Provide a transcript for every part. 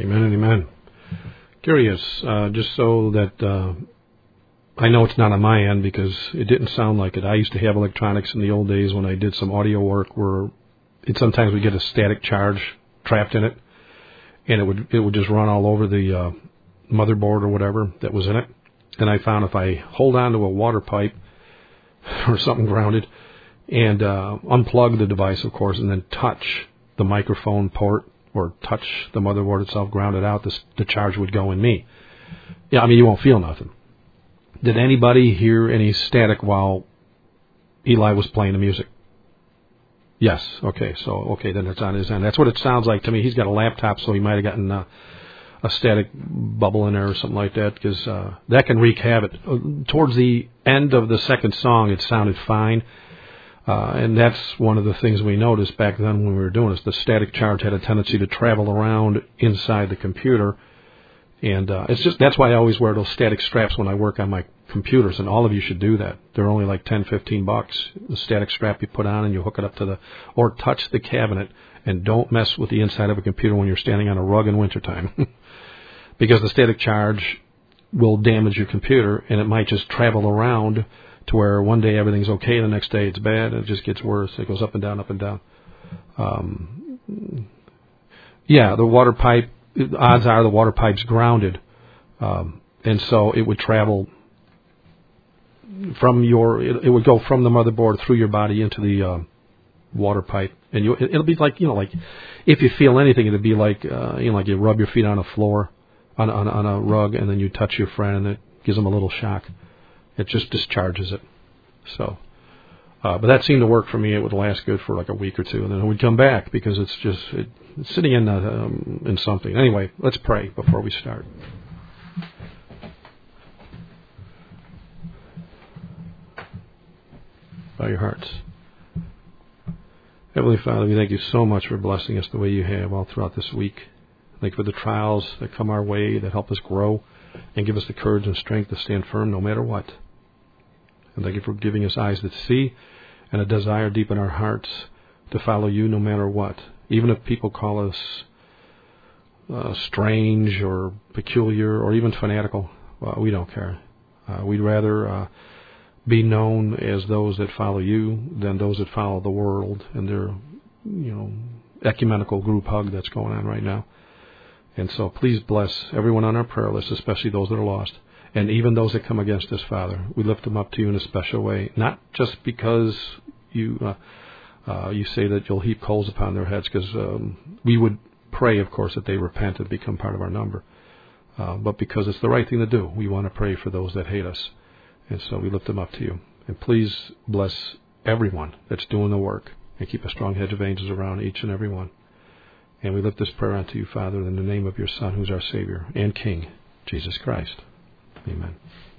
Amen and amen. Curious, just so that I know it's not on my end because it didn't sound like it. I used to have electronics in the old days when I did some audio work where sometimes we get a static charge trapped in it, and it would just run all over the motherboard or whatever that was in it. And I found if I hold on to a water pipe or something grounded and unplug the device, of course, and then touch the microphone port or touch the motherboard itself, ground it out, the charge would go in me. Yeah, I mean, you won't feel nothing. Did anybody hear any static while Eli was playing the music? Yes. Okay. Then it's on his end. That's what it sounds like to me. He's got a laptop, so he might have gotten a static bubble in there or something like that, because that can wreak havoc. Towards the end of the second song, it sounded fine. And that's one of the things we noticed back then when we were doing this. The static charge had a tendency to travel around inside the computer. And that's why I always wear those static straps when I work on my computers, and all of you should do that. They're only like $10-15. The static strap you put on and you hook it up to or touch the cabinet, and don't mess with the inside of a computer when you're standing on a rug in wintertime. Because the static charge will damage your computer, and it might just travel around to where one day everything's okay, the next day it's bad, and it just gets worse. It goes up and down, up and down. The water pipe, odds are the water pipe's grounded, and so it would travel from it would go from the motherboard through your body into the water pipe, and it'll be like if you feel anything, it'll be like like you rub your feet on a floor, on a rug, and then you touch your friend, and it gives them a little shock. It just discharges it. So, but that seemed to work for me. It would last good for like a week or two, and then it would come back because it's sitting in something. Anyway, let's pray before we start. Bow your hearts. Heavenly Father, we thank you so much for blessing us the way you have all throughout this week. Thank you for the trials that come our way that help us grow and give us the courage and strength to stand firm no matter what. And thank you for giving us eyes that see and a desire deep in our hearts to follow you no matter what. Even if people call us strange or peculiar or even fanatical, we don't care. We'd rather be known as those that follow you than those that follow the world and their ecumenical group hug that's going on right now. And so please bless everyone on our prayer list, especially those that are lost, and even those that come against us, Father. We lift them up to you in a special way, not just because you say that you'll heap coals upon their heads, because we would pray, of course, that they repent and become part of our number, but because it's the right thing to do. We want to pray for those that hate us, and so we lift them up to you. And please bless everyone that's doing the work, and keep a strong hedge of angels around each and every one. And we lift this prayer unto you, Father, in the name of your Son, who's our Savior and King, Jesus Christ. Amen.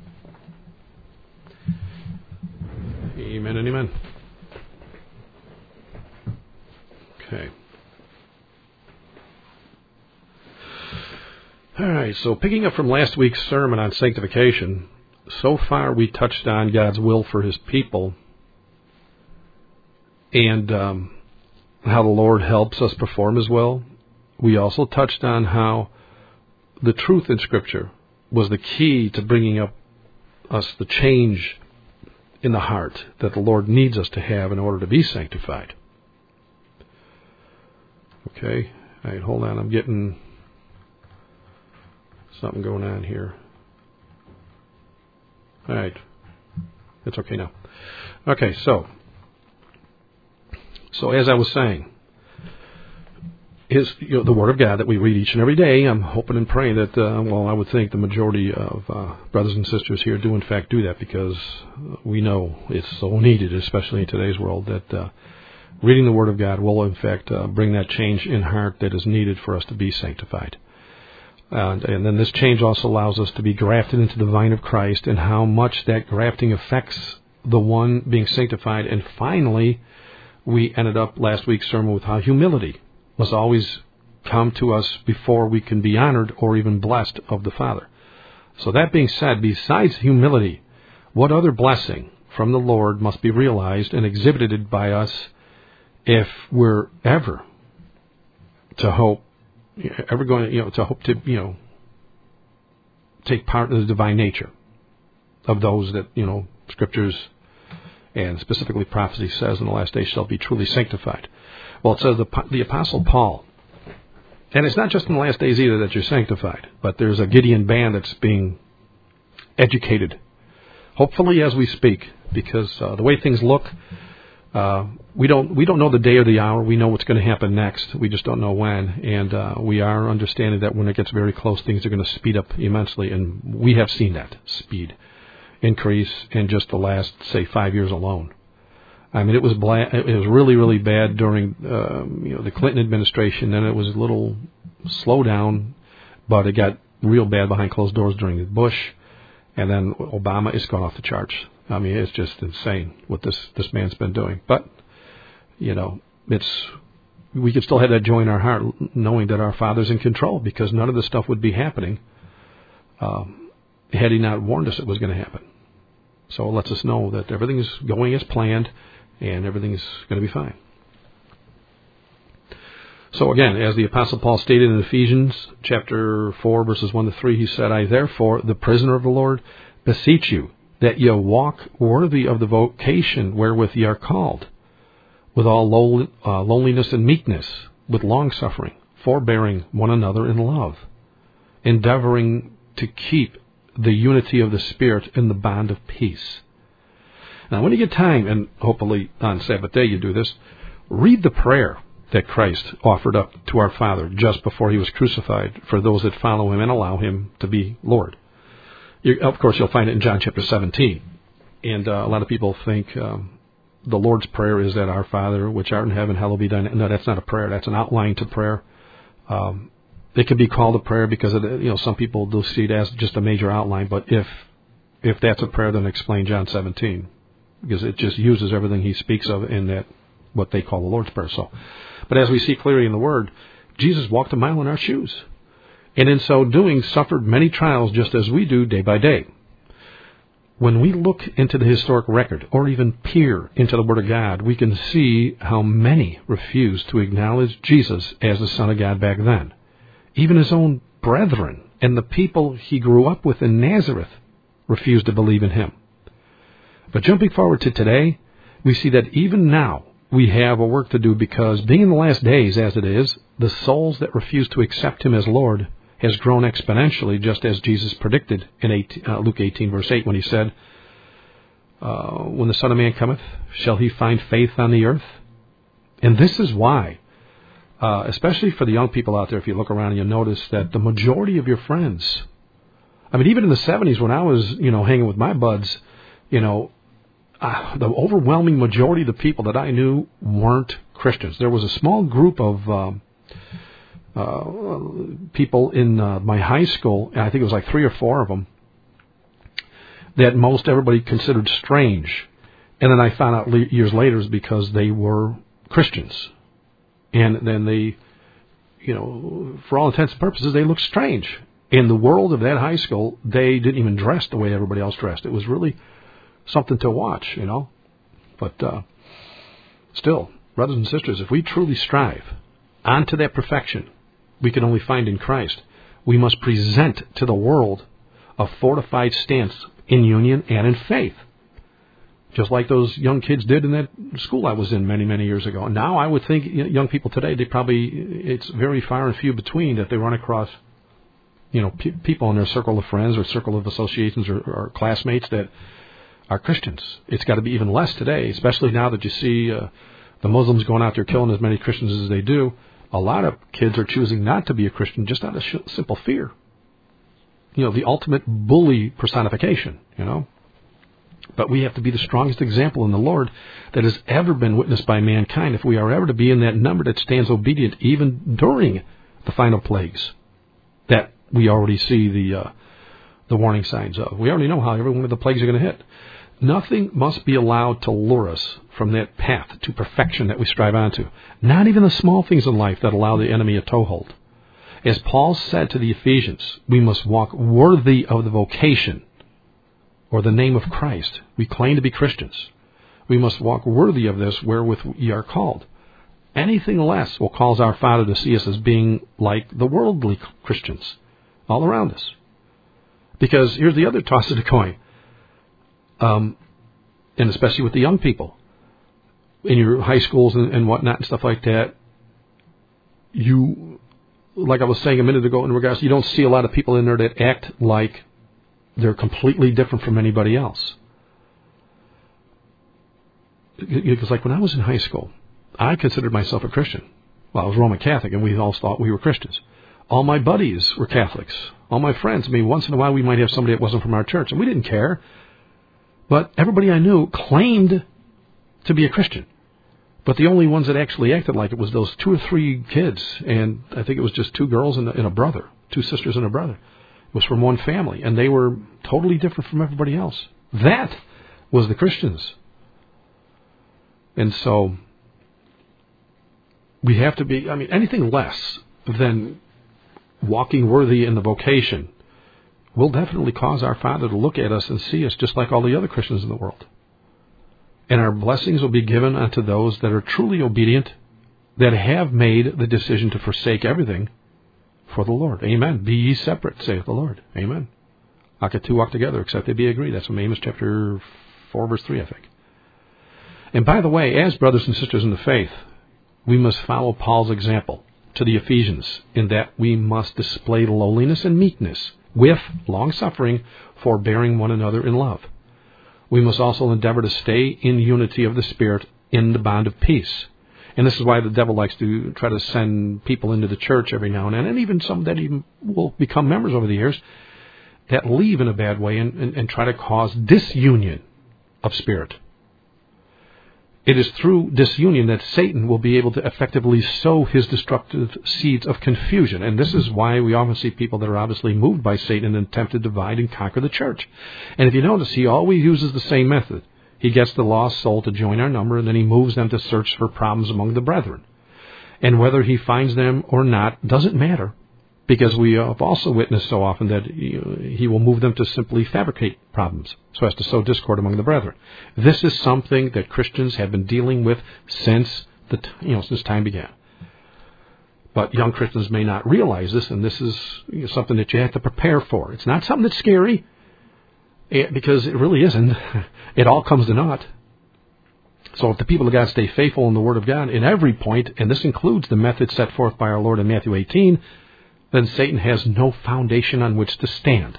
Amen and amen. Okay. All right, so picking up from last week's sermon on sanctification, so far we touched on God's will for his people and how the Lord helps us perform his will. We also touched on how the truth in Scripture was the key to bringing up us the change in the heart that the Lord needs us to have in order to be sanctified. Okay, all right, hold on, I'm getting something going on here. All right, it's okay now. Okay, so as I was saying, the Word of God that we read each and every day, I'm hoping and praying that, I would think the majority of brothers and sisters here do in fact do that, because we know it's so needed, especially in today's world, that reading the Word of God will in fact bring that change in heart that is needed for us to be sanctified. And then this change also allows us to be grafted into the vine of Christ, and how much that grafting affects the one being sanctified. And finally, we ended up last week's sermon with how humility must always come to us before we can be honored or even blessed of the Father. So that being said, besides humility, what other blessing from the Lord must be realized and exhibited by us if we're ever to hope ever going to hope to take part in the divine nature of those that Scriptures and specifically prophecy says in the last days shall be truly sanctified. Well, it says the Apostle Paul, and it's not just in the last days either that you're sanctified, but there's a Gideon band that's being educated, hopefully as we speak, because the way things look, we don't know the day or the hour. We know what's going to happen next. We just don't know when, and we are understanding that when it gets very close, things are going to speed up immensely, and we have seen that speed increase in just the last, say, 5 years alone. I mean, it was really, really bad during the Clinton administration. Then it was a little slow down, but it got real bad behind closed doors during Bush, and then Obama is gone off the charts. I mean, it's just insane what this man's been doing. But we could still have that joy in our heart, knowing that our Father's in control, because none of this stuff would be happening had He not warned us it was going to happen. So it lets us know that everything's going as planned, and everything's going to be fine. So again, as the Apostle Paul stated in Ephesians chapter 4, verses 1 to 3, he said, I therefore, the prisoner of the Lord, beseech you, that ye walk worthy of the vocation wherewith ye are called, with all lowliness and meekness, with longsuffering, forbearing one another in love, endeavoring to keep the unity of the Spirit in the bond of peace. Now, when you get time, and hopefully on Sabbath day you do this, read the prayer that Christ offered up to our Father just before He was crucified for those that follow Him and allow Him to be Lord. Of course, you'll find it in John chapter 17. And a lot of people think the Lord's Prayer is that Our Father, which art in heaven, hallowed be thy name. No, that's not a prayer. That's an outline to prayer. It can be called a prayer because some people do see it as just a major outline. But if that's a prayer, then explain John 17, because it just uses everything He speaks of in that what they call the Lord's Prayer. So, but as we see clearly in the Word, Jesus walked a mile in our shoes, and in so doing suffered many trials just as we do day by day. When we look into the historic record, or even peer into the Word of God, we can see how many refused to acknowledge Jesus as the Son of God back then. Even His own brethren and the people He grew up with in Nazareth refused to believe in Him. But jumping forward to today, we see that even now we have a work to do, because being in the last days as it is, the souls that refuse to accept Him as Lord has grown exponentially, just as Jesus predicted in Luke 18, verse 8, when He said, when the Son of Man cometh, shall He find faith on the earth? And this is why, especially for the young people out there, if you look around and you'll notice that the majority of your friends, I mean, even in the 70s when I was, hanging with my buds, the overwhelming majority of the people that I knew weren't Christians. There was a small group of people in my high school, and I think it was like 3 or 4 of them, that most everybody considered strange. And then I found out years later is because they were Christians. And then they, for all intents and purposes, they looked strange. In the world of that high school, they didn't even dress the way everybody else dressed. It was really something to watch, But still, brothers and sisters, if we truly strive onto that perfection we can only find in Christ, we must present to the world a fortified stance in union and in faith, just like those young kids did in that school I was in many, many years ago. And now I would think young people today, it's very far and few between that they run across people in their circle of friends or circle of associations or classmates that are Christians. It's got to be even less today, especially now that you see the Muslims going out there killing as many Christians as they do. A lot of kids are choosing not to be a Christian just out of simple fear. The ultimate bully personification, But we have to be the strongest example in the Lord that has ever been witnessed by mankind if we are ever to be in that number that stands obedient even during the final plagues that we already see the warning signs of. We already know how every one of the plagues are going to hit. Nothing must be allowed to lure us from that path to perfection that we strive onto. Not even the small things in life that allow the enemy a toehold. As Paul said to the Ephesians, we must walk worthy of the vocation or the name of Christ. We claim to be Christians. We must walk worthy of this wherewith ye are called. Anything less will cause our Father to see us as being like the worldly Christians all around us. Because here's the other toss of the coin, and especially with the young people in your high schools and whatnot and stuff like that, you, like I was saying a minute ago in regards, you don't see a lot of people in there that act like they're completely different from anybody else. Because like when I was in high school, I considered myself a Christian. Well, I was Roman Catholic, and we all thought we were Christians. All my buddies were Catholics. All my friends. I mean, once in a while we might have somebody that wasn't from our church, and we didn't care. But everybody I knew claimed to be a Christian. But the only ones that actually acted like it was those 2 or 3 kids, and I think it was just 2 girls and a brother, 2 sisters and a brother. It was from one family, and they were totally different from everybody else. That was the Christians. And so we have to be, anything less than walking worthy in the vocation will definitely cause our Father to look at us and see us just like all the other Christians in the world. And our blessings will be given unto those that are truly obedient, that have made the decision to forsake everything for the Lord. Amen. Be ye separate, saith the Lord. Amen. How can 2 walk together except they be agreed? That's from Amos chapter 4, verse 3, I think. And by the way, as brothers and sisters in the faith, we must follow Paul's example to the Ephesians in that we must display lowliness and meekness with long-suffering, forbearing one another in love. We must also endeavor to stay in unity of the Spirit in the bond of peace. And this is why the devil likes to try to send people into the church every now and then, and even some that even will become members over the years, that leave in a bad way and try to cause disunion of spirit. It is through disunion that Satan will be able to effectively sow his destructive seeds of confusion. And this is why we often see people that are obviously moved by Satan and attempt to divide and conquer the church. And if you notice, he always uses the same method. He gets the lost soul to join our number, and then he moves them to search for problems among the brethren. And whether he finds them or not doesn't matter, because we have also witnessed so often that he will move them to simply fabricate problems so as to sow discord among the brethren. This is something that Christians have been dealing with since since time began. But young Christians may not realize this, and this is something that you have to prepare for. It's not something that's scary, because it really isn't. It all comes to naught. So if the people of God stay faithful in the Word of God in every point, and this includes the method set forth by our Lord in Matthew 18, then Satan has no foundation on which to stand.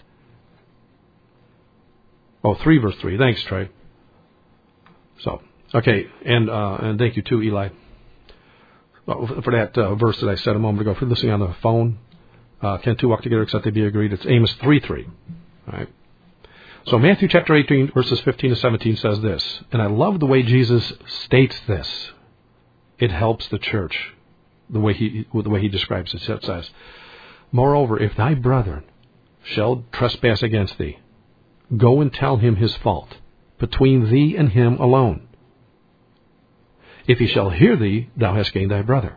3 verse 3. Thanks, Trey. So, okay, and thank you too, Eli, for that verse that I said a moment ago. If you're listening on the phone, can 2 walk together except they be agreed? It's Amos 3:3. All right. So Matthew chapter 18, verses 15 to 17 says this, and I love the way Jesus states this. It helps the church, the way he describes it. It says, moreover, if thy brethren shall trespass against thee, go and tell him his fault, between thee and him alone. If he shall hear thee, thou hast gained thy brother.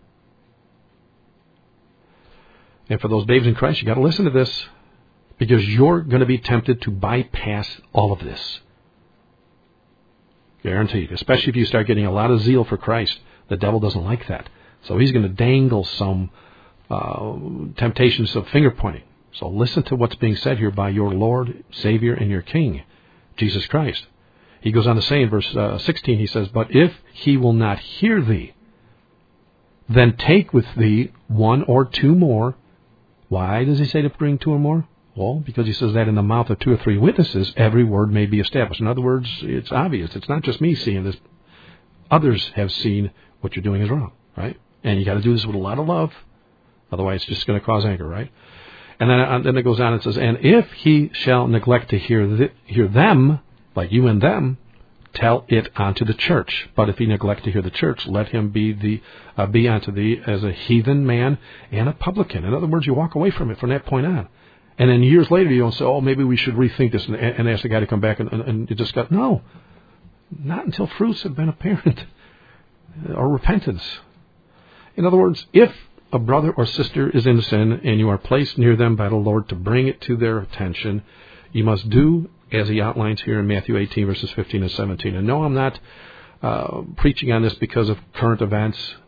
And for those babes in Christ, you got to listen to this, because you're going to be tempted to bypass all of this. Guaranteed. Especially if you start getting a lot of zeal for Christ. The devil doesn't like that. So he's going to dangle some temptations of finger pointing. So listen to what's being said here by your Lord, Savior, and your King, Jesus Christ. He goes on to say in verse 16, he says, but if he will not hear thee, then take with thee 1 or 2 more. Why does he say to bring 2 or more? Well, because he says that in the mouth of 2 or 3 witnesses, every word may be established. In other words, it's obvious. It's not just me seeing this. Others have seen what you're doing is wrong, right? And you got to do this with a lot of love. Otherwise, it's just going to cause anger, right? And then it goes on and says, and if he shall neglect to hear them, like you and them, tell it unto the church. But if he neglect to hear the church, let him be unto thee as a heathen man and a publican. In other words, you walk away from it from that point on. And then years later, you don't say, oh, maybe we should rethink this and ask the guy to come back and you just got, no, not until fruits have been apparent or repentance. In other words, if a brother or sister is in sin and you are placed near them by the Lord to bring it to their attention, you must do as he outlines here in Matthew 18, verses 15 and 17. And no, I'm not preaching on this because of current events.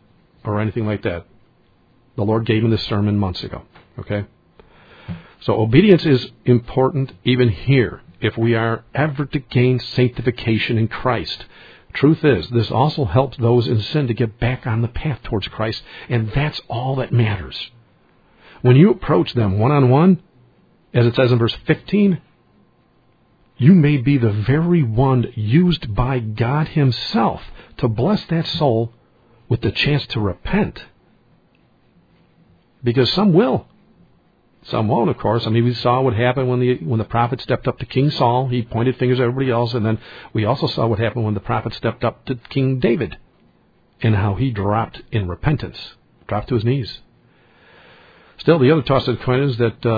or anything like that. The Lord gave him this sermon months ago. Okay? So obedience is important even here if we are ever to gain sanctification in Christ. Truth is, this also helps those in sin to get back on the path towards Christ, and that's all that matters. When you approach them one-on-one, as it says in verse 15, you may be the very one used by God himself to bless that soul with the chance to repent. Because some will. Some won't, of course. I mean, we saw what happened when the prophet stepped up to King Saul. He pointed fingers at everybody else. And then we also saw what happened when the prophet stepped up to King David and how he dropped in repentance, dropped to his knees. Still, the other toss of the coin is that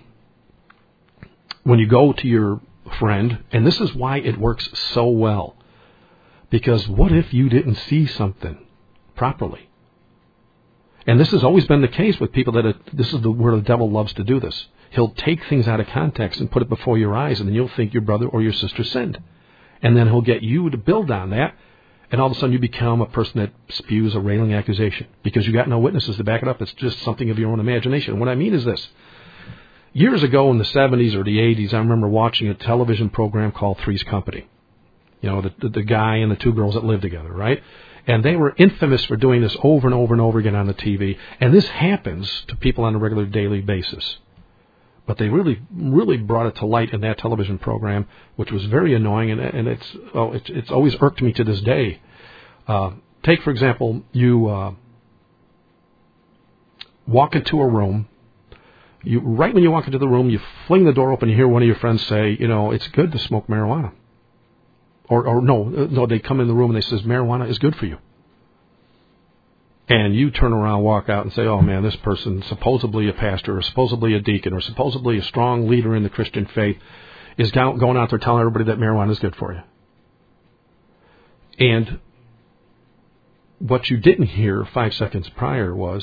when you go to your friend, and this is why it works so well, because what if you didn't see something properly? And this has always been the case with people this is where the devil loves to do this. He'll take things out of context and put it before your eyes, and then you'll think your brother or your sister sinned. And then he'll get you to build on that, and all of a sudden you become a person that spews a railing accusation because you got no witnesses to back it up. It's just something of your own imagination. What I mean is this. Years ago in the 70s or the 80s, I remember watching a television program called Three's Company. You know, the guy and the two girls that lived together, right? And they were infamous for doing this over and over and over again on the TV. And this happens to people on a regular daily basis. But they really, really brought it to light in that television program, which was very annoying, and it's always irked me to this day. Take, for example, you walk into a room. Right when you walk into the room, you fling the door open, you hear one of your friends say, you know, it's good to smoke marijuana. Or no, they come in the room and they says, marijuana is good for you. And you turn around, walk out and say, oh man, this person, supposedly a pastor or supposedly a deacon or supposedly a strong leader in the Christian faith, is going out there telling everybody that marijuana is good for you. And what you didn't hear 5 seconds prior was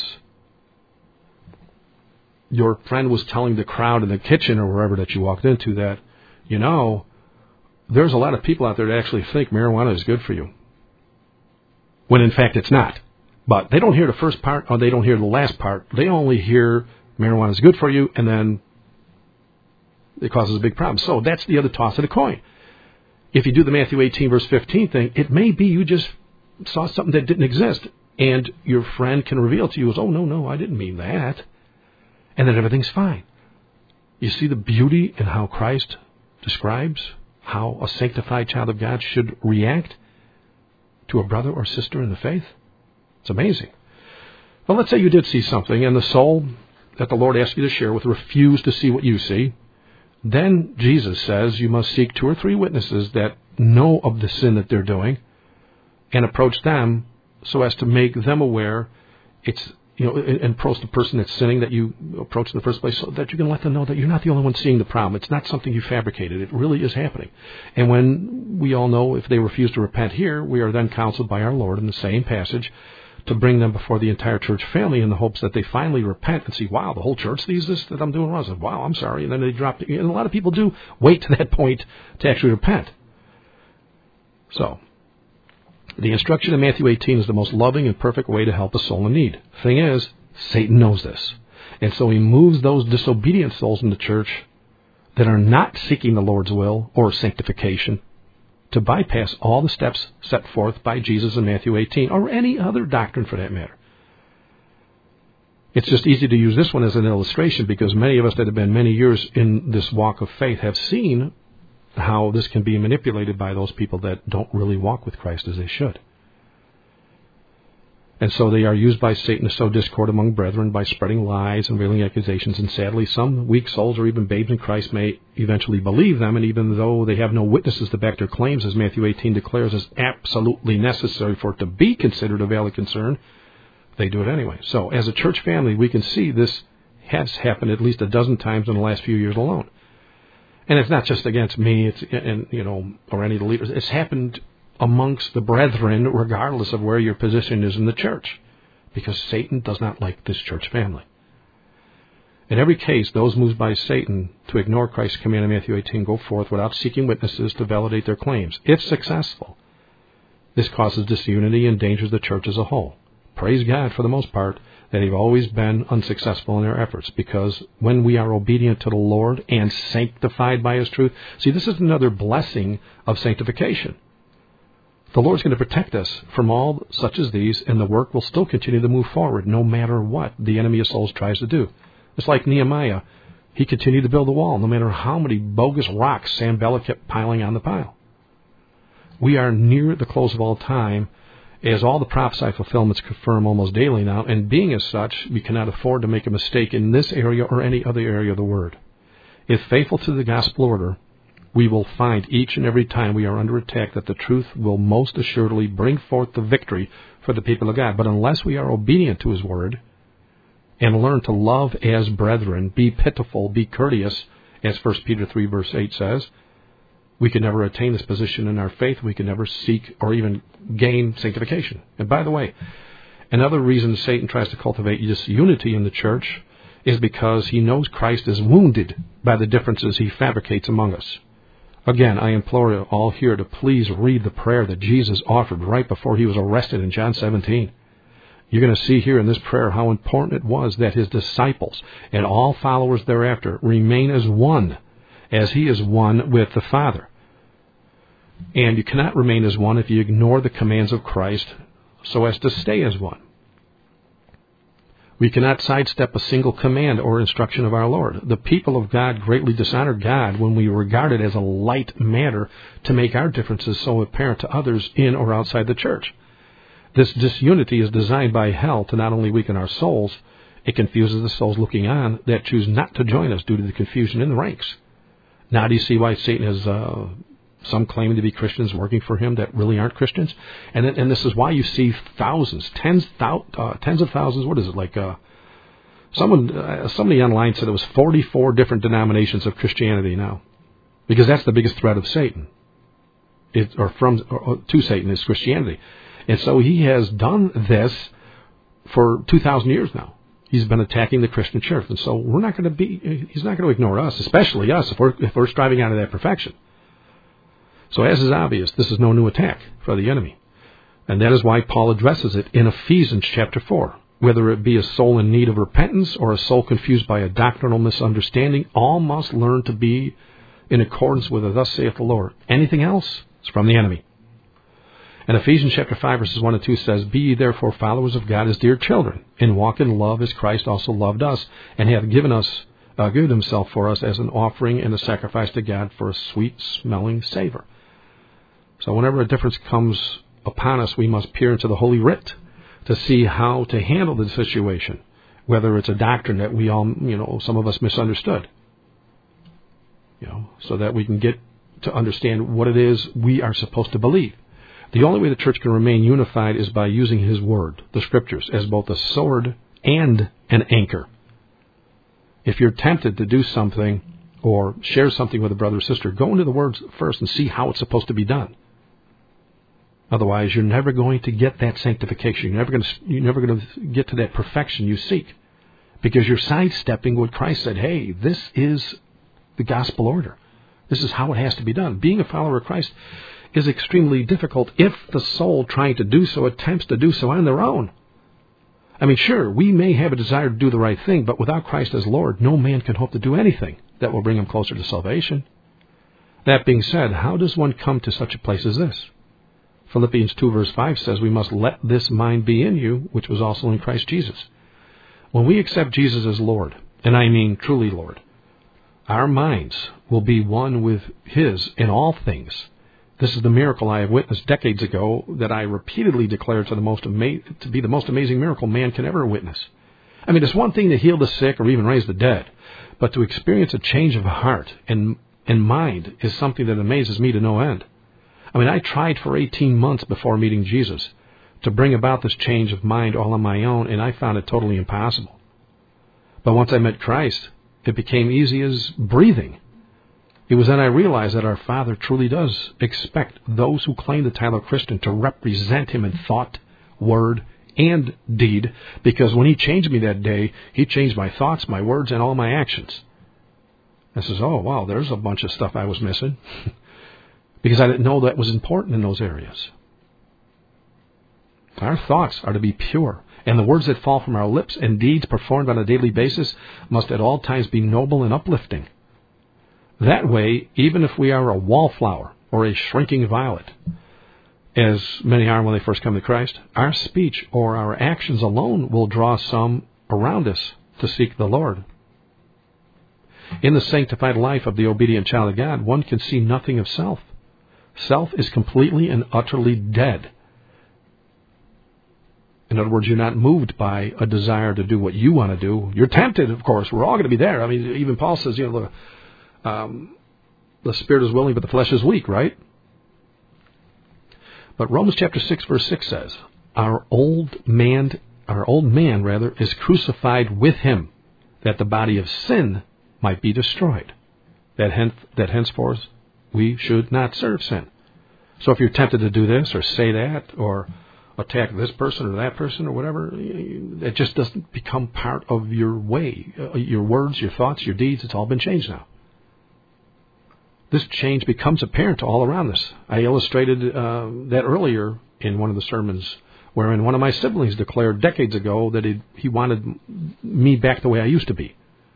your friend was telling the crowd in the kitchen or wherever that you walked into that, you know, there's a lot of people out there that actually think marijuana is good for you, when in fact it's not. But they don't hear the first part or they don't hear the last part. They only hear marijuana is good for you, and then it causes a big problem. So that's the other toss of the coin. If you do the Matthew 18 verse 15 thing, it may be you just saw something that didn't exist, and your friend can reveal to you as, oh, no, I didn't mean that. And then everything's fine. You see the beauty in how Christ describes how a sanctified child of God should react to a brother or sister in the faith? It's amazing. Well, let's say you did see something, and the soul that the Lord asked you to share with refused to see what you see. Then Jesus says you must seek 2 or 3 witnesses that know of the sin that they're doing and approach them so as to make them aware it's, you know, and approach the person that's sinning that you approached in the first place, so that you can let them know that you're not the only one seeing the problem. It's not something you fabricated. It really is happening. And when we all know if they refuse to repent here, we are then counseled by our Lord in the same passage to bring them before the entire church family in the hopes that they finally repent and see, wow, the whole church sees this that I'm doing wrong. I said, wow, I'm sorry. And then they drop it. And a lot of people do wait to that point to actually repent. So, the instruction in Matthew 18 is the most loving and perfect way to help a soul in need. Thing is, Satan knows this. And so he moves those disobedient souls in the church that are not seeking the Lord's will or sanctification to bypass all the steps set forth by Jesus in Matthew 18, or any other doctrine for that matter. It's just easy to use this one as an illustration because many of us that have been many years in this walk of faith have seen how this can be manipulated by those people that don't really walk with Christ as they should. And so they are used by Satan to sow discord among brethren by spreading lies and railing accusations. And sadly, some weak souls or even babes in Christ may eventually believe them. And even though they have no witnesses to back their claims, as Matthew 18 declares is absolutely necessary for it to be considered a valid concern, they do it anyway. So as a church family, we can see this has happened at least a dozen times in the last few years alone. And it's not just against me, or any of the leaders. It's happened amongst the brethren, regardless of where your position is in the church, because Satan does not like this church family. In every case, those moved by Satan to ignore Christ's command in Matthew 18 go forth without seeking witnesses to validate their claims. If successful, this causes disunity and endangers the church as a whole. praise God for the most part, that have always been unsuccessful in their efforts, because when we are obedient to the Lord and sanctified by His truth, see, this is another blessing of sanctification. The Lord's going to protect us from all such as these, and the work will still continue to move forward no matter what the enemy of souls tries to do. It's like Nehemiah. He continued to build the wall no matter how many bogus rocks Sanballat kept piling on the pile. We are near the close of all time, as all the prophesied fulfillments confirm almost daily now, and being as such, we cannot afford to make a mistake in this area or any other area of the Word. If faithful to the gospel order, we will find each and every time we are under attack that the truth will most assuredly bring forth the victory for the people of God. But unless we are obedient to His Word and learn to love as brethren, be pitiful, be courteous, as 1 Peter 3 verse 8 says, we can never attain this position in our faith. We can never seek or even gain sanctification. And by the way, another reason Satan tries to cultivate this unity in the church is because he knows Christ is wounded by the differences he fabricates among us. Again, I implore you all here to please read the prayer that Jesus offered right before He was arrested in John 17. You're going to see here in this prayer how important it was that His disciples and all followers thereafter remain as one, as He is one with the Father. And you cannot remain as one if you ignore the commands of Christ so as to stay as one. We cannot sidestep a single command or instruction of our Lord. The people of God greatly dishonor God when we regard it as a light matter to make our differences so apparent to others in or outside the church. This disunity is designed by hell to not only weaken our souls, it confuses the souls looking on that choose not to join us due to the confusion in the ranks. Now do you see why Satan has some claiming to be Christians working for him that really aren't Christians? And this is why you see thousands, tens of thousands, what is it, like somebody online said there was 44 different denominations of Christianity now, because that's the biggest threat of Satan, to Satan is Christianity. And so he has done this for 2,000 years now. He's been attacking the Christian church, and so he's not going to ignore us, especially us, if we're striving out of that perfection. So as is obvious, this is no new attack for the enemy. And that is why Paul addresses it in Ephesians chapter 4. Whether it be a soul in need of repentance or a soul confused by a doctrinal misunderstanding, all must learn to be in accordance with the thus saith the Lord. Anything else is from the enemy. And Ephesians chapter 5 verses 1 and 2 says, Be ye therefore followers of God as dear children, and walk in love as Christ also loved us, and hath given himself for us as an offering and a sacrifice to God for a sweet-smelling savor. So whenever a difference comes upon us, we must peer into the Holy Writ to see how to handle the situation, whether it's a doctrine that we all, some of us misunderstood, so that we can get to understand what it is we are supposed to believe. The only way the church can remain unified is by using His Word, the Scriptures, as both a sword and an anchor. If you're tempted to do something or share something with a brother or sister, go into the Word first and see how it's supposed to be done. Otherwise, you're never going to get that sanctification. You're never going to get to that perfection you seek, because you're sidestepping what Christ said. Hey, this is the gospel order. This is how it has to be done. Being a follower of Christ is extremely difficult if the soul trying to do so attempts to do so on their own. I mean, sure, we may have a desire to do the right thing, but without Christ as Lord, no man can hope to do anything that will bring him closer to salvation. That being said, how does one come to such a place as this? Philippians 2 verse 5 says, We must let this mind be in you, which was also in Christ Jesus. When we accept Jesus as Lord, and I mean truly Lord, our minds will be one with His in all things. This is the miracle I have witnessed decades ago that I repeatedly declared to be the most amazing miracle man can ever witness. I mean, it's one thing to heal the sick or even raise the dead, but to experience a change of heart and mind is something that amazes me to no end. I mean, I tried for 18 months before meeting Jesus to bring about this change of mind all on my own, and I found it totally impossible. But once I met Christ, it became easy as breathing. It was then I realized that our Father truly does expect those who claim the title of Christian to represent Him in thought, word, and deed, because when He changed me that day, He changed my thoughts, my words, and all my actions. I says, oh, wow, there's a bunch of stuff I was missing, because I didn't know that was important in those areas. Our thoughts are to be pure. and the words that fall from our lips and deeds performed on a daily basis must at all times be noble and uplifting. That way, even if we are a wallflower or a shrinking violet, as many are when they first come to Christ, our speech or our actions alone will draw some around us to seek the Lord. In the sanctified life of the obedient child of God, one can see nothing of self. Self is completely and utterly dead. In other words, you're not moved by a desire to do what you want to do. You're tempted, of course. We're all going to be there. I mean, even Paul says, the spirit is willing, but the flesh is weak, right? But Romans chapter 6, verse 6 says, Our old man is crucified with him, that the body of sin might be destroyed, that henceforth we should not serve sin. So if you're tempted to do this or say that or attack this person or that person or whatever, it just doesn't become part of your way. Your words, your thoughts, your deeds, it's all been changed now. This change becomes apparent to all around us. I illustrated that earlier in one of the sermons, wherein one of my siblings declared decades ago that he wanted me back the way I used to be.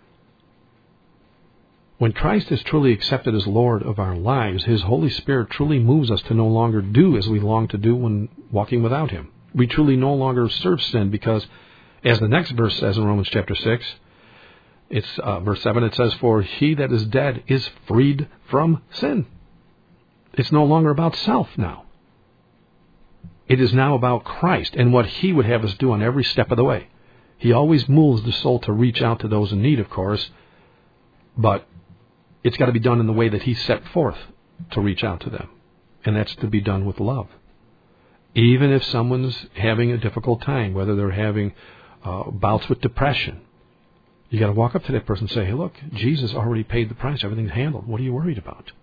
When Christ is truly accepted as Lord of our lives, His Holy Spirit truly moves us to no longer do as we long to do when walking without Him. We truly no longer serve sin because, as the next verse says in Romans chapter 6, it's verse 7, it says, For he that is dead is freed from sin. It's no longer about self now. It is now about Christ and what He would have us do on every step of the way. He always moves the soul to reach out to those in need, of course, but it's got to be done in the way that He set forth to reach out to them. And that's to be done with love. Even if someone's having a difficult time, whether they're having bouts with depression, you got to walk up to that person and say, Hey, look, Jesus already paid the price. Everything's handled. What are you worried about?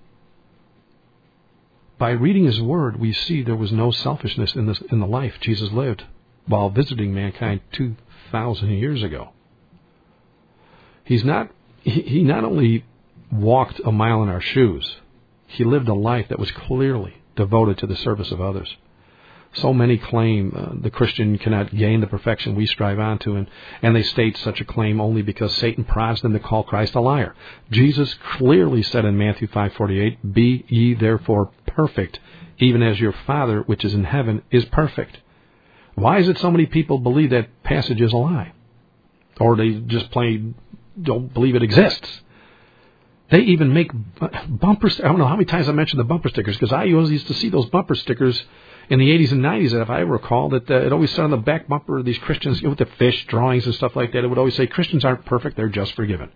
By reading His Word, we see there was no selfishness in the life Jesus lived while visiting mankind 2,000 years ago. He not only walked a mile in our shoes, He lived a life that was clearly devoted to the service of others. So many claim the Christian cannot gain the perfection we strive on to, and they state such a claim only because Satan prods them to call Christ a liar. Jesus clearly said in Matthew 5:48, Be ye therefore perfect, even as your Father which is in heaven is perfect. Why is it so many people believe that passage is a lie? Or they just plain don't believe it exists? They even make bumper stickers. I don't know how many times I mentioned the bumper stickers, because I always used to see those bumper stickers in the 80s and 90s, and if I recall, that it always said on the back bumper of these Christians, with the fish drawings and stuff like that, it would always say, Christians aren't perfect, they're just forgiven.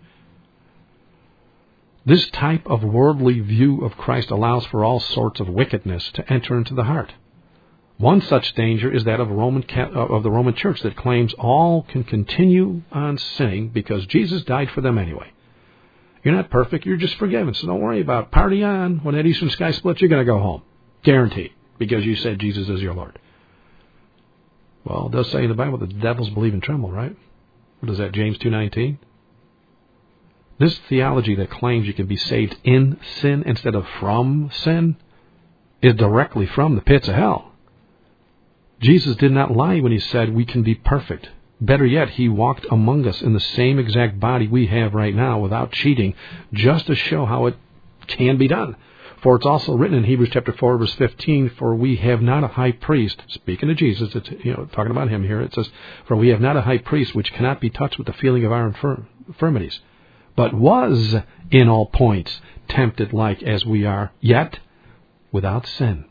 This type of worldly view of Christ allows for all sorts of wickedness to enter into the heart. One such danger is that of the Roman Church that claims all can continue on sinning because Jesus died for them anyway. You're not perfect, you're just forgiven, so don't worry about it. Party on. When that eastern sky splits, you're going to go home. Guaranteed. Because you said Jesus is your Lord. Well, it does say in the Bible that the devils believe and tremble, right? What is that, James 2:19? This theology that claims you can be saved in sin instead of from sin is directly from the pits of hell. Jesus did not lie when He said we can be perfect. Better yet, He walked among us in the same exact body we have right now without cheating, just to show how it can be done. For it's also written in Hebrews chapter 4, verse 15, For we have not a high priest, speaking of Jesus, it's, talking about Him here, it says, For we have not a high priest which cannot be touched with the feeling of our infirmities, but was in all points tempted like as we are, yet without sin.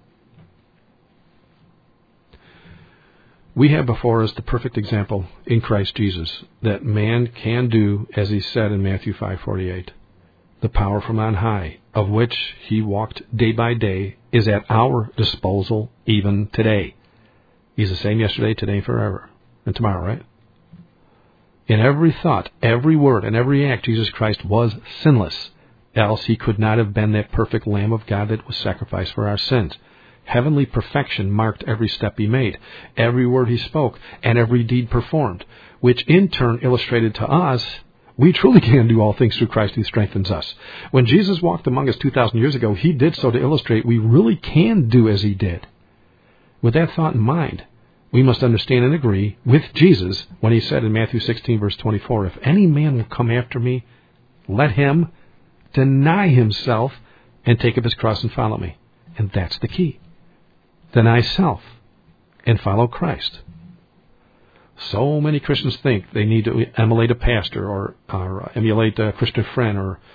We have before us the perfect example in Christ Jesus that man can do, as He said in Matthew 5:48. The power from on high, of which He walked day by day, is at our disposal even today. He's the same yesterday, today, forever, and tomorrow, right? In every thought, every word, and every act, Jesus Christ was sinless. Else He could not have been that perfect Lamb of God that was sacrificed for our sins. Heavenly perfection marked every step He made, every word He spoke, and every deed performed, which in turn illustrated to us we truly can do all things through Christ who strengthens us. When Jesus walked among us 2,000 years ago, He did so to illustrate we really can do as He did. With that thought in mind, we must understand and agree with Jesus when he said in Matthew 16, verse 24, if any man will come after me, let him deny himself and take up his cross and follow me. And that's the key. Deny self and follow Christ. So many Christians think they need to emulate a pastor or emulate a Christian friend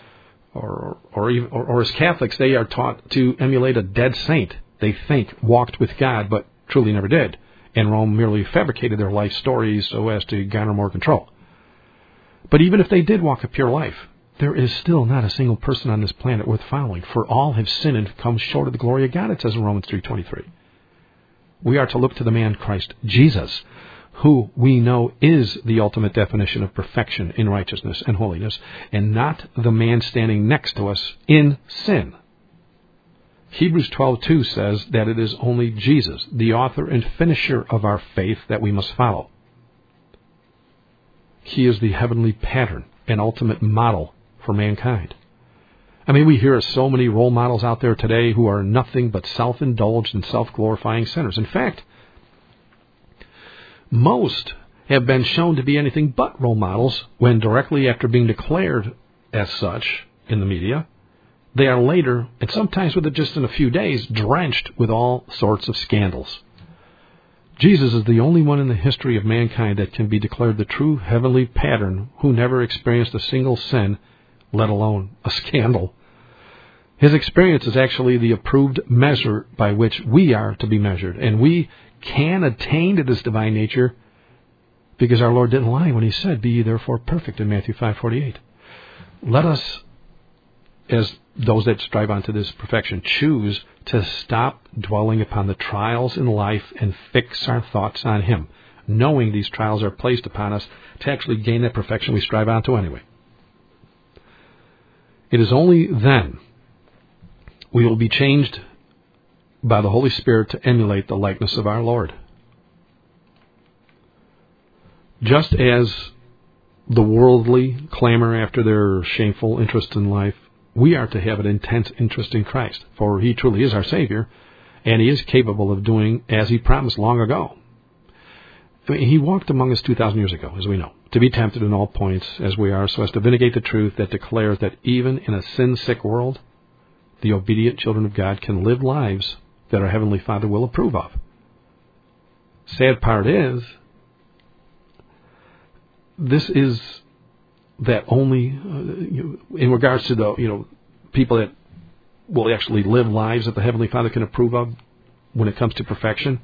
or as Catholics, they are taught to emulate a dead saint they think walked with God but truly never did. And Rome merely fabricated their life stories so as to garner more control. But even if they did walk a pure life, there is still not a single person on this planet worth following, for all have sinned and come short of the glory of God, it says in Romans 3:23. We are to look to the man Christ Jesus, who we know is the ultimate definition of perfection in righteousness and holiness, and not the man standing next to us in sin. Hebrews 12:2 says that it is only Jesus, the author and finisher of our faith, that we must follow. He is the heavenly pattern and ultimate model for mankind. I mean, we hear of so many role models out there today who are nothing but self-indulged and self-glorifying sinners. In fact, most have been shown to be anything but role models when directly after being declared as such in the media, they are later, and sometimes within just in a few days, drenched with all sorts of scandals. Jesus is the only one in the history of mankind that can be declared the true heavenly pattern who never experienced a single sin, let alone a scandal. His experience is actually the approved measure by which we are to be measured, and we can attain to this divine nature because our Lord didn't lie when he said, "Be ye therefore perfect," in Matthew 5:48. Let us, as those that strive unto this perfection, choose to stop dwelling upon the trials in life and fix our thoughts on him, knowing these trials are placed upon us to actually gain that perfection we strive on to anyway. It is only then we will be changed by the Holy Spirit to emulate the likeness of our Lord. Just as the worldly clamor after their shameful interest in life, we are to have an intense interest in Christ, for he truly is our Savior, and he is capable of doing as he promised long ago. I mean, he walked among us 2,000 years ago, as we know, to be tempted in all points as we are, so as to vindicate the truth that declares that even in a sin-sick world, the obedient children of God can live lives that our Heavenly Father will approve of. Sad part is, this is that only in regards to the people that will actually live lives that the Heavenly Father can approve of when it comes to perfection.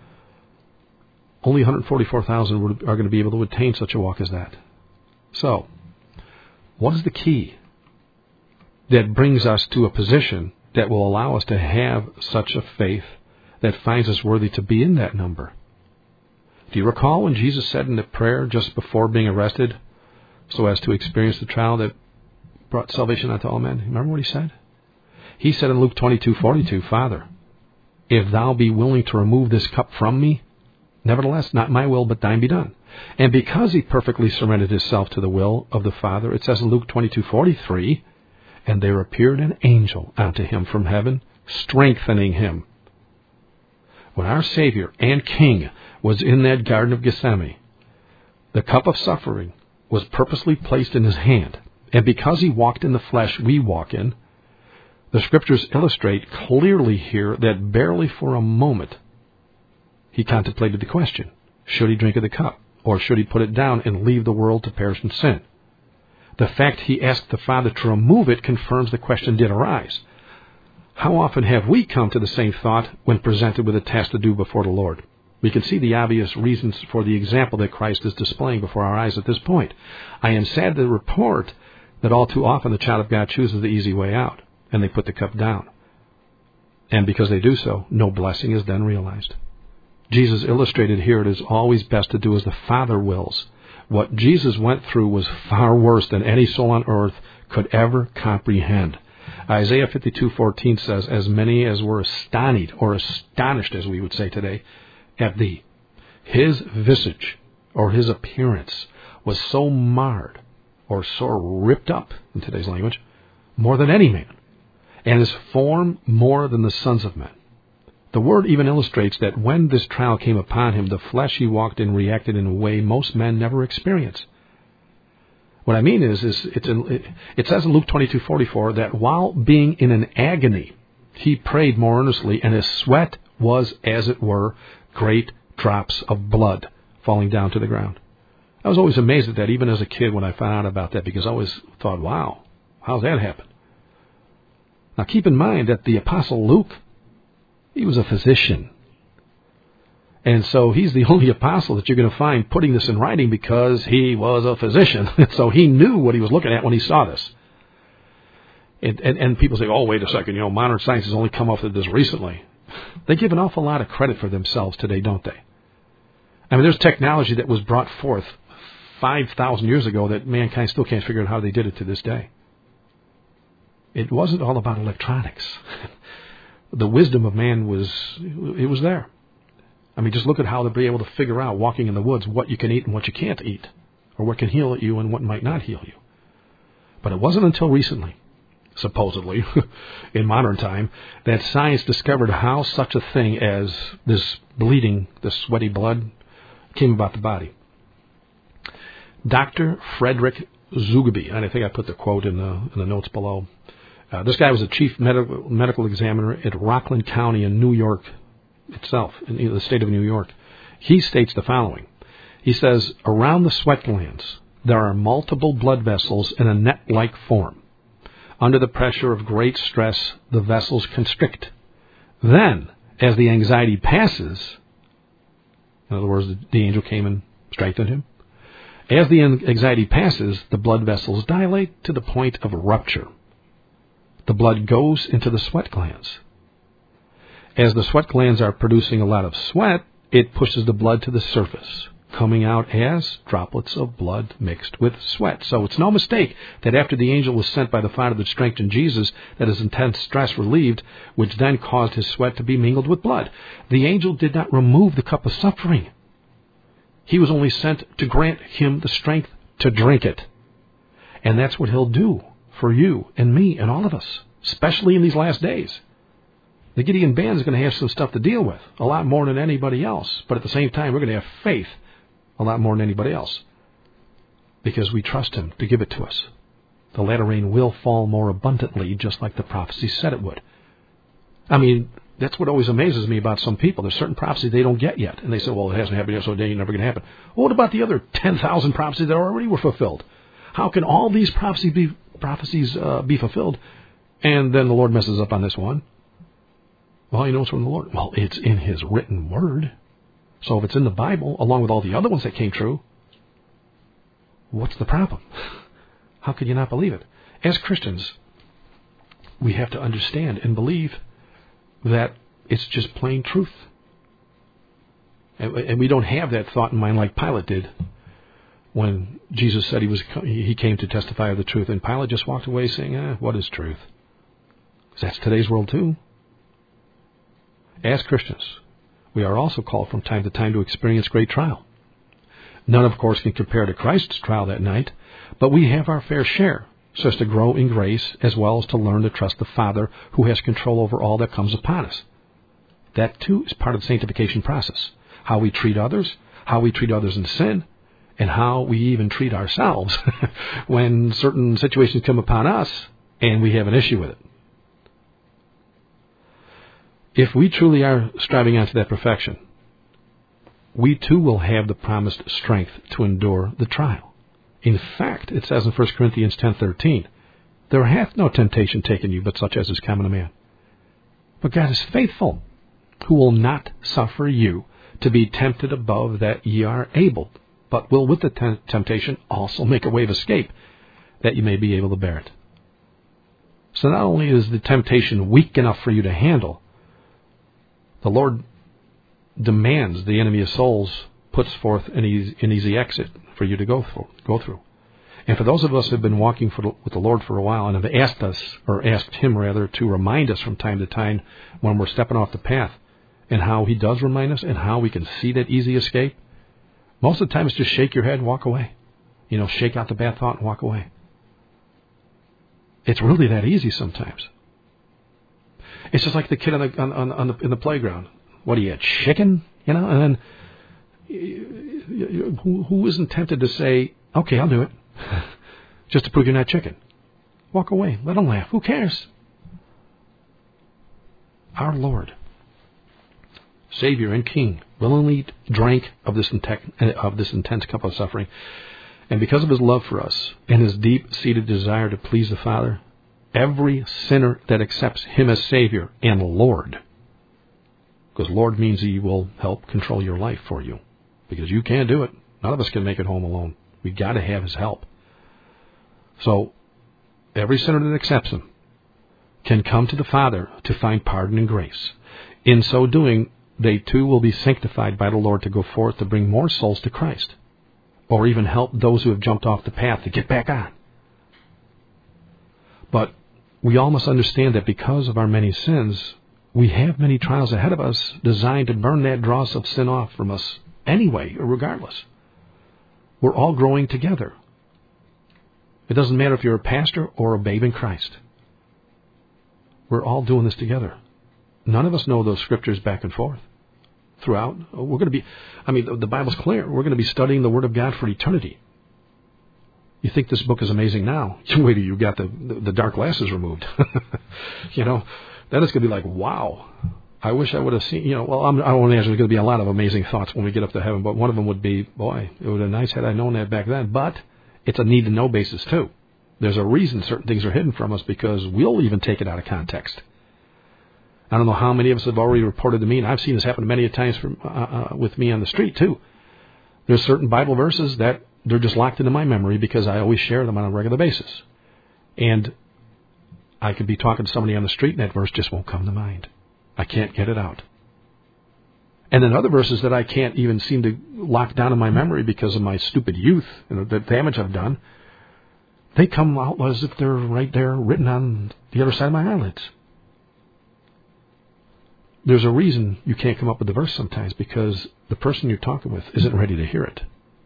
Only 144,000 are going to be able to attain such a walk as that. So, what is the key that brings us to a position that will allow us to have such a faith that finds us worthy to be in that number? Do you recall when Jesus said in the prayer just before being arrested, so as to experience the trial that brought salvation unto all men? Remember what he said? He said in Luke 22:42, "Father, if thou be willing to remove this cup from me, nevertheless, not my will, but thine be done." And because he perfectly surrendered himself to the will of the Father, it says in Luke 22:43, "And there appeared an angel unto him from heaven, strengthening him." When our Savior and King was in that Garden of Gethsemane, the cup of suffering was purposely placed in his hand. And because he walked in the flesh we walk in, the Scriptures illustrate clearly here that barely for a moment he contemplated the question, should he drink of the cup, or should he put it down and leave the world to perish in sin? The fact he asked the Father to remove it confirms the question did arise. How often have we come to the same thought when presented with a task to do before the Lord? We can see the obvious reasons for the example that Christ is displaying before our eyes at this point. I am sad to report that all too often the child of God chooses the easy way out, and they put the cup down. And because they do so, no blessing is then realized. Jesus illustrated here it is always best to do as the Father wills. What Jesus went through was far worse than any soul on earth could ever comprehend. Isaiah 52:14 says, "As many as were astonished, as we would say today, at thee." His visage, or his appearance, was so marred, or so ripped up, in today's language, more than any man, and his form more than the sons of men. The Word even illustrates that when this trial came upon him, the flesh he walked in reacted in a way most men never experience. What I mean is it says in Luke 22:44 that while being in an agony, he prayed more earnestly, and his sweat was, as it were, great drops of blood falling down to the ground. I was always amazed at that, even as a kid, when I found out about that, because I always thought, wow, how's that happen? Now keep in mind that the Apostle Luke, he was a physician. And so he's the only apostle that you're going to find putting this in writing, because he was a physician. So he knew what he was looking at when he saw this. And people say, oh, wait a second, modern science has only come up with this recently. They give an awful lot of credit for themselves today, don't they? I mean, there's technology that was brought forth 5,000 years ago that mankind still can't figure out how they did it to this day. It wasn't all about electronics. The wisdom of man was there. I mean, just look at how they'll be able to figure out, walking in the woods, what you can eat and what you can't eat, or what can heal you and what might not heal you. But it wasn't until recently, supposedly, in modern time, that science discovered how such a thing as this bleeding, this sweaty blood, came about the body. Dr. Frederick Zugibe, and I think I put the quote in the notes below. This guy was a chief medical examiner at Rockland County in New York itself, in the state of New York. He states the following. He says, around the sweat glands, there are multiple blood vessels in a net-like form. Under the pressure of great stress, the vessels constrict. Then, as the anxiety passes, in other words, the angel came and strengthened him. As the anxiety passes, the blood vessels dilate to the point of rupture. The blood goes into the sweat glands. As the sweat glands are producing a lot of sweat, it pushes the blood to the surface, coming out as droplets of blood mixed with sweat. So it's no mistake that after the angel was sent by the Father that strengthened Jesus, that his intense stress relieved, which then caused his sweat to be mingled with blood. The angel did not remove the cup of suffering. He was only sent to grant him the strength to drink it. And that's what he'll do for you and me and all of us, especially in these last days. The Gideon band is going to have some stuff to deal with, a lot more than anybody else. But at the same time, we're going to have faith a lot more than anybody else, because we trust him to give it to us. The latter rain will fall more abundantly, just like the prophecy said it would. I mean, that's what always amazes me about some people. There's certain prophecies they don't get yet. And they say, well, it hasn't happened yet, so it ain't never going to happen. Well, what about the other 10,000 prophecies that already were fulfilled? How can all these prophecies be fulfilled, and then the Lord messes up on this one? Well, you know it's from the Lord. Well, it's in his written word. So if it's in the Bible, along with all the other ones that came true, what's the problem? How could you not believe it? As Christians, we have to understand and believe that it's just plain truth. And we don't have that thought in mind like Pilate did when Jesus said he came to testify of the truth. And Pilate just walked away saying, what is truth? Because that's today's world too. As Christians, we are also called from time to time to experience great trial. None, of course, can compare to Christ's trial that night, but we have our fair share, so as to grow in grace as well as to learn to trust the Father who has control over all that comes upon us. That, too, is part of the sanctification process. How we treat others in sin, and how we even treat ourselves when certain situations come upon us and we have an issue with it. If we truly are striving after that perfection, we too will have the promised strength to endure the trial. In fact, it says in 1 Corinthians 10:13, there hath no temptation taken you but such as is common to man. But God is faithful, who will not suffer you to be tempted above that ye are able, but will with the temptation also make a way of escape, that you may be able to bear it. So not only is the temptation weak enough for you to handle, the Lord demands the enemy of souls puts forth an easy exit for you to go through. And for those of us who have been walking with the Lord for a while and have asked Him to remind us from time to time when we're stepping off the path, and how He does remind us and how we can see that easy escape, most of the time it's just shake your head and walk away. Shake out the bad thought and walk away. It's really that easy sometimes. It's just like the kid in the playground. What are you, a chicken? And then who isn't tempted to say, okay, I'll do it, just to prove you're not chicken? Walk away. Let them laugh. Who cares? Our Lord, Savior and King, willingly drank of this intense cup of suffering. And because of his love for us and his deep-seated desire to please the Father, every sinner that accepts him as Savior and Lord, because Lord means he will help control your life for you, because you can't do it. None of us can make it home alone. We got to have his help. So every sinner that accepts him can come to the Father to find pardon and grace. In so doing, they too will be sanctified by the Lord to go forth to bring more souls to Christ, or even help those who have jumped off the path to get back on. But we all must understand that because of our many sins, we have many trials ahead of us designed to burn that dross of sin off from us anyway, or regardless. We're all growing together. It doesn't matter if you're a pastor or a babe in Christ. We're all doing this together. None of us know those scriptures back and forth. Throughout, we're going to be, the Bible's clear. We're going to be studying the Word of God for eternity. You think this book is amazing now? You wait till you got the dark glasses removed. Then it's going to be like, wow. I wish I would have seen, I won't answer. There's going to be a lot of amazing thoughts when we get up to heaven, but one of them would be, boy, it would have been nice had I known that back then. But it's a need-to-know basis, too. There's a reason certain things are hidden from us, because we'll even take it out of context. I don't know how many of us have already reported to me, and I've seen this happen many times with me on the street, too. There's certain Bible verses that they're just locked into my memory because I always share them on a regular basis. And I could be talking to somebody on the street, and that verse just won't come to mind. I can't get it out. And then other verses that I can't even seem to lock down in my memory because of my stupid youth and the damage I've done, they come out as if they're right there written on the other side of my eyelids. There's a reason you can't come up with the verse sometimes, because the person you're talking with isn't ready to hear it.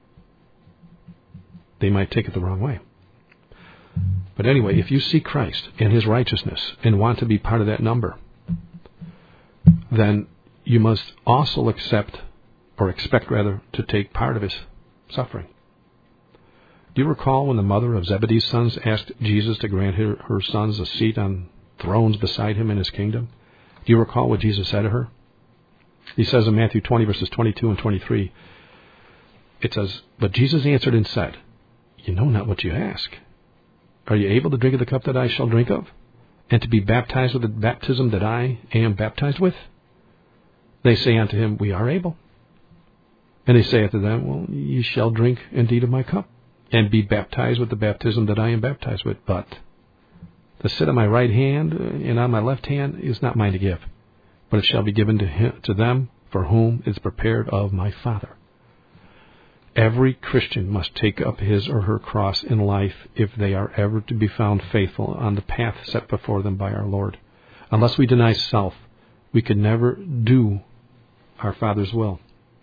They might take it the wrong way. But anyway, if you see Christ and his righteousness and want to be part of that number, then you must also expect to take part of his suffering. Do you recall when the mother of Zebedee's sons asked Jesus to grant her sons a seat on thrones beside him in his kingdom? Do you recall what Jesus said to her? He says in Matthew 20, verses 22 and 23, it says, "But Jesus answered and said, you know not what you ask. Are you able to drink of the cup that I shall drink of, and to be baptized with the baptism that I am baptized with?" They say unto him, "We are able." And he saith to them, "Well, ye shall drink indeed of my cup, and be baptized with the baptism that I am baptized with. But to sit on my right hand and on my left hand is not mine to give, but it shall be given to them for whom is prepared of my Father." Every Christian must take up his or her cross in life if they are ever to be found faithful on the path set before them by our Lord. Unless we deny self, we can never do our Father's will.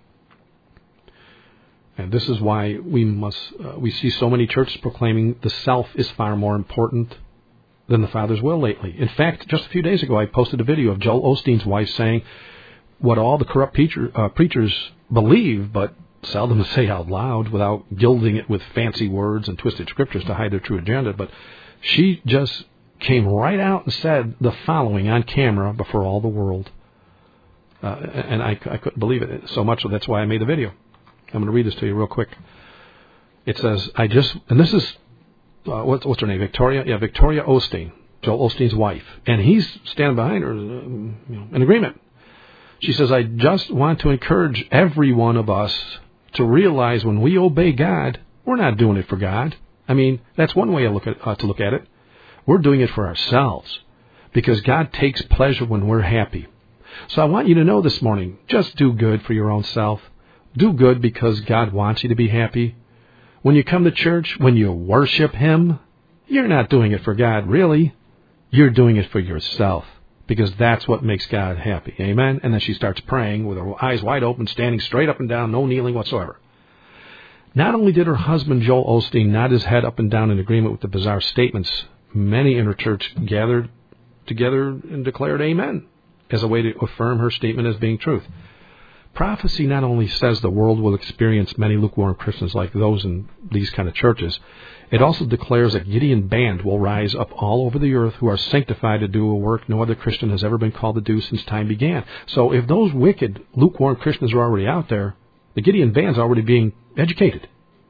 And this is why we see so many churches proclaiming the self is far more important than the Father's will lately. In fact, just a few days ago, I posted a video of Joel Osteen's wife saying what all the corrupt preachers believe, but seldom say out loud without gilding it with fancy words and twisted scriptures to hide their true agenda. But she just came right out and said the following on camera before all the world. And I couldn't believe it so much, so that's why I made the video. I'm going to read this to you real quick. It says, and this is, what's her name? Victoria? Yeah, Victoria Osteen, Joel Osteen's wife. And he's standing behind her in agreement. She says, "I just want to encourage every one of us to realize when we obey God, we're not doing it for God. I mean, that's one way to look at it. We're doing it for ourselves, because God takes pleasure when we're happy. So I want you to know this morning, just do good for your own self. Do good because God wants you to be happy. When you come to church, when you worship Him, you're not doing it for God, really. You're doing it for yourself, because that's what makes God happy." Amen? And then she starts praying with her eyes wide open, standing straight up and down, no kneeling whatsoever. Not only did her husband, Joel Osteen, nod his head up and down in agreement with the bizarre statements many in her church gathered together and declared amen as a way to affirm her statement as being truth. Prophecy not only says the world will experience many lukewarm Christians like those in these kind of churches, it also declares a Gideon band will rise up all over the earth who are sanctified to do a work no other Christian has ever been called to do since time began. So if those wicked, lukewarm Christians are already out there, the Gideon band's already being educated.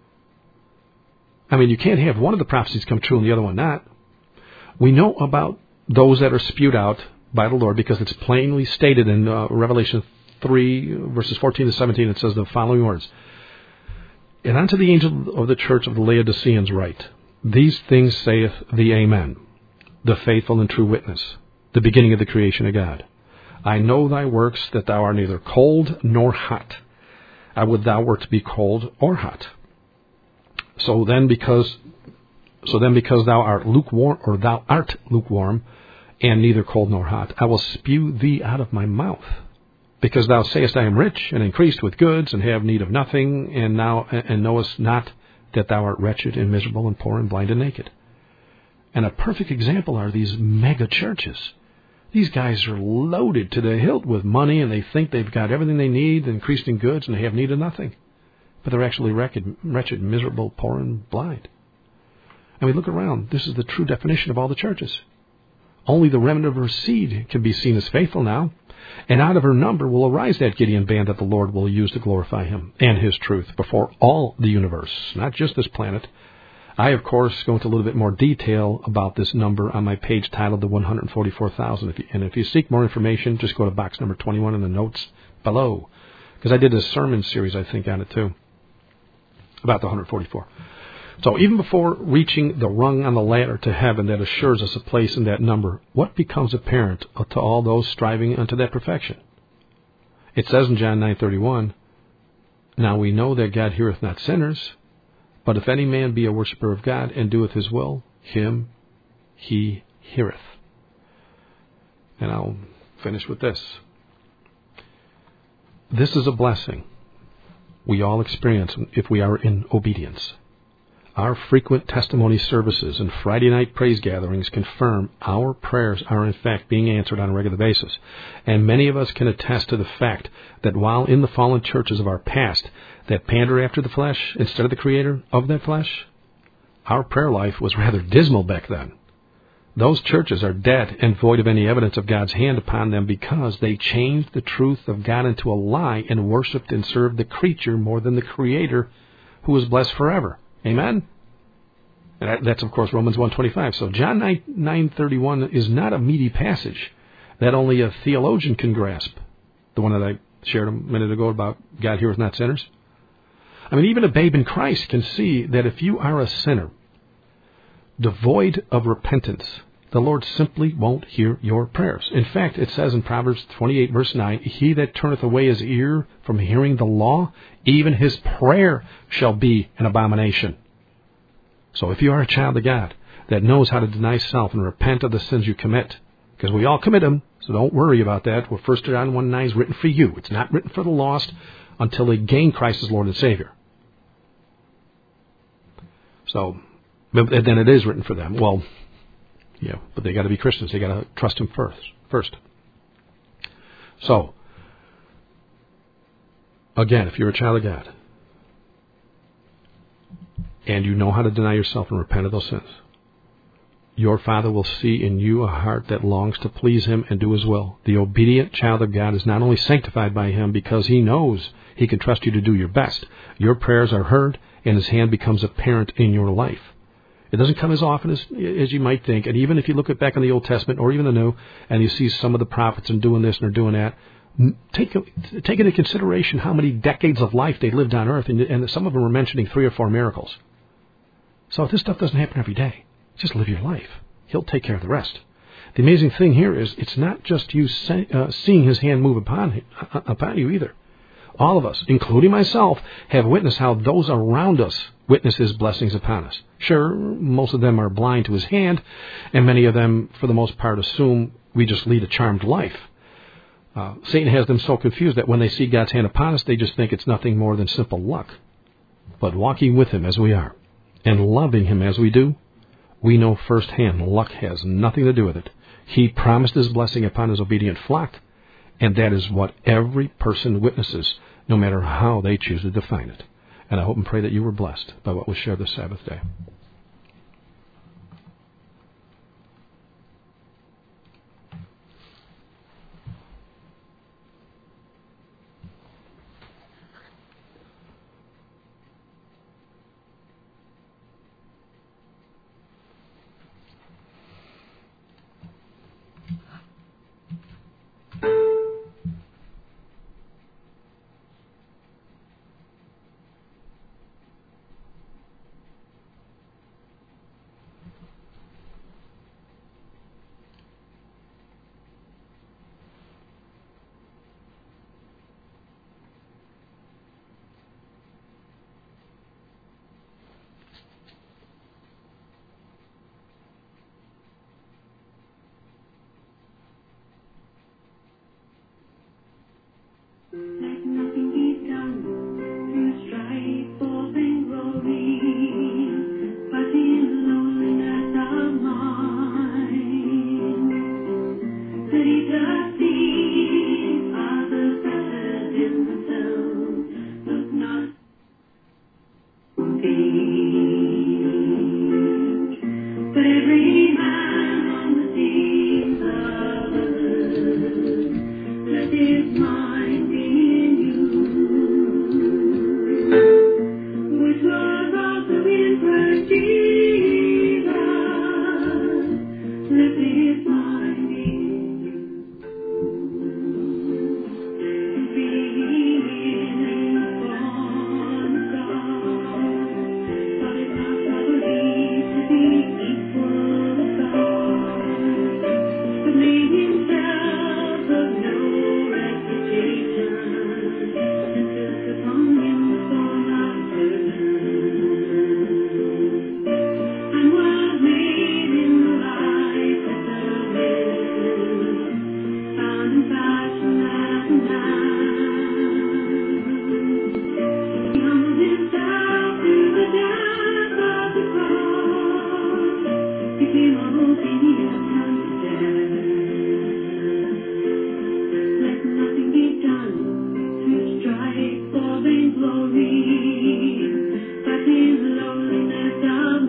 I mean, you can't have one of the prophecies come true and the other one not. We know about those that are spewed out by the Lord because it's plainly stated in Revelation 3, verses 14 to 17. It says the following words. And unto the angel of the church of the Laodiceans write, These things saith the Amen, the faithful and true witness, the beginning of the creation of God. I know thy works, that thou art neither cold nor hot. I would thou wert to be cold or hot. So then because thou art lukewarm, and neither cold nor hot, I will spew thee out of my mouth. Because thou sayest, I am rich, and increased with goods, and have need of nothing, and knowest not that thou art wretched, and miserable, and poor, and blind, and naked. And a perfect example are these mega churches. These guys are loaded to the hilt with money, and they think they've got everything they need, increased in goods, and they have need of nothing. But they're actually wretched, miserable, poor, and blind. And we look around. This is the true definition of all the churches. Only the remnant of her seed can be seen as faithful now. And out of her number will arise that Gideon band that the Lord will use to glorify him and his truth before all the universe, not just this planet. I, of course, go into a little bit more detail about this number on my page titled The 144,000. And if you seek more information, just go to box number 21 in the notes below. Because I did a sermon series, I think, on it too, about the 144. So even before reaching the rung on the ladder to heaven that assures us a place in that number, what becomes apparent to all those striving unto that perfection? It says in John 9:31, Now we know that God heareth not sinners, but if any man be a worshipper of God and doeth his will, him he heareth. And I'll finish with this. This is a blessing we all experience if we are in obedience. Our frequent testimony services and Friday night praise gatherings confirm our prayers are in fact being answered on a regular basis. And many of us can attest to the fact that while in the fallen churches of our past that pander after the flesh instead of the Creator of that flesh, our prayer life was rather dismal back then. Those churches are dead and void of any evidence of God's hand upon them because they changed the truth of God into a lie and worshipped and served the creature more than the Creator who is blessed forever. Amen? And that's, of course, Romans 1:25. So John 9:31 is not a meaty passage that only a theologian can grasp. The one that I shared a minute ago about God heareth not sinners. I mean, even a babe in Christ can see that if you are a sinner, devoid of repentance, the Lord simply won't hear your prayers. In fact, it says in Proverbs 28, verse 9, He that turneth away his ear from hearing the law, even his prayer shall be an abomination. So if you are a child of God that knows how to deny self and repent of the sins you commit, because we all commit them, so don't worry about that. Well, 1 John 1:9 is written for you. It's not written for the lost until they gain Christ as Lord and Savior. So, then it is written for them. Well, yeah, but they got to be Christians. They got to trust Him first. So, again, if you're a child of God and you know how to deny yourself and repent of those sins, your Father will see in you a heart that longs to please Him and do His will. The obedient child of God is not only sanctified by Him because He knows He can trust you to do your best. Your prayers are heard and His hand becomes apparent in your life. It doesn't come as often as you might think. And even if you look back in the Old Testament or even the New, and you see some of the prophets and doing this and they're doing that, take into consideration how many decades of life they lived on earth, and some of them were mentioning 3 or 4 miracles. So if this stuff doesn't happen every day, just live your life. He'll take care of the rest. The amazing thing here is it's not just you seeing His hand move upon you either. All of us, including myself, have witnessed how those around us witness His blessings upon us. Sure, most of them are blind to His hand, and many of them, for the most part, assume we just lead a charmed life. Satan has them so confused that when they see God's hand upon us, they just think it's nothing more than simple luck. But walking with Him as we are, and loving Him as we do, we know firsthand luck has nothing to do with it. He promised his blessing upon his obedient flock, and that is what every person witnesses, no matter how they choose to define it. And I hope and pray that you were blessed by what was shared this Sabbath day. Let nothing be done to strive for vainglory, but in loneliness of mind, that he does see others better in themselves, look not things, but every man on the things of others, let his mind be in you, which was also in Christ Jesus. Let his mind be in you. Being born of God, but it's not robbery to be equal with God, but made himself of no reputation, and took upon him the form of servant, and was made in the likeness of men, found in fashion as a man. He humbled himself to the death of the cross, became obedient unto death. Let nothing be done to strive for vainglory, but in lowliness of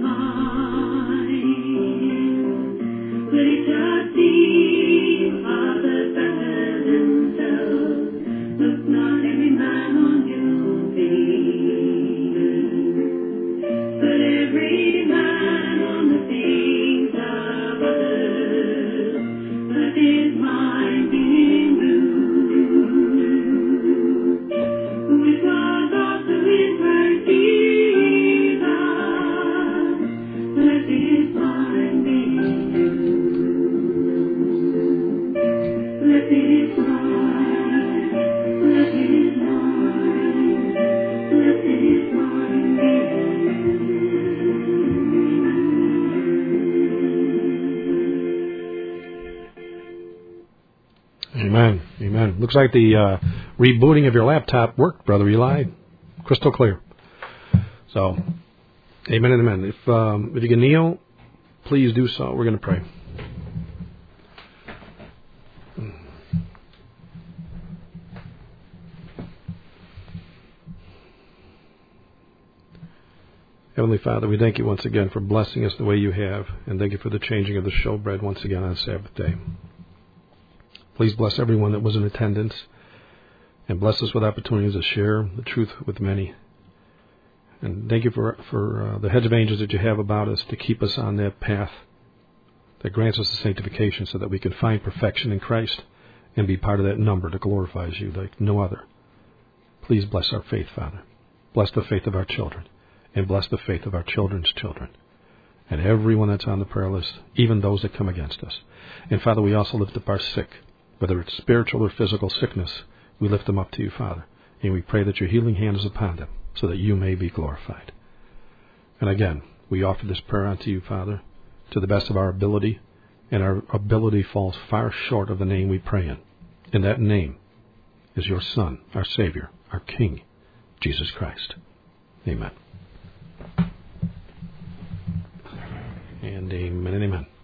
mind, let each esteem others better than themselves, look not every man on his own things, but every man on the things of others, let his mind be in you, which was also in Christ Jesus. Let his mind be in you. Let his mind, let his mind, let his mind be Amen. Amen. Looks like the rebooting of your laptop worked, Brother Eli. Crystal clear. So, amen and amen. If you can kneel, please do so. We're going to pray. Heavenly Father, we thank you once again for blessing us the way you have, and thank you for the changing of the showbread once again on Sabbath day. Please bless everyone that was in attendance, and bless us with opportunities to share the truth with many. And thank you for the hedge of angels that you have about us to keep us on that path that grants us the sanctification so that we can find perfection in Christ and be part of that number that glorifies you like no other. Please bless our faith, Father. Bless the faith of our children, and bless the faith of our children's children, and everyone that's on the prayer list, even those that come against us. And Father, we also lift up our sick, whether it's spiritual or physical sickness. We lift them up to you, Father, and we pray that your healing hand is upon them so that you may be glorified. And again, we offer this prayer unto you, Father, to the best of our ability, and our ability falls far short of the name we pray in. And that name is your Son, our Savior, our King, Jesus Christ. Amen. And amen and amen.